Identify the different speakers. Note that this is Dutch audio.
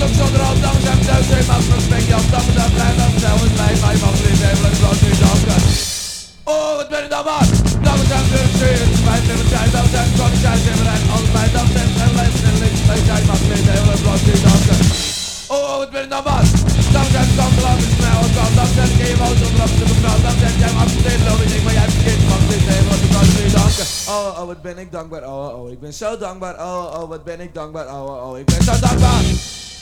Speaker 1: op zonder al, dames en heren, twee maanden van spekje af, dames en heren, dames en heren, mij, mij mag niet even, ik was niet danken. Oh, wat ben ik dan maar? Dames en heren, het is mijn nummer zijn, dames en heren, koning zijn, zijn en alles mijn, dames en heren, lijst en links, mij zijn, mag niet even, ik was niet danken. Oh, wat ben ik dan maar? Dames en heren, kom lang, het is mij ook al, dames en heren, ken je wel zonder af te mevrouw, dames en heren, jij mag niet lopen, ik maar jij vergeet, mag niet even, ik was niet danken. Oh, oh, wat ben ik dankbaar, oh, oh, ik ben zo dankbaar, oh, oh, wat ben ik dankbaar, oh, oh, ik ben zo dankbaar.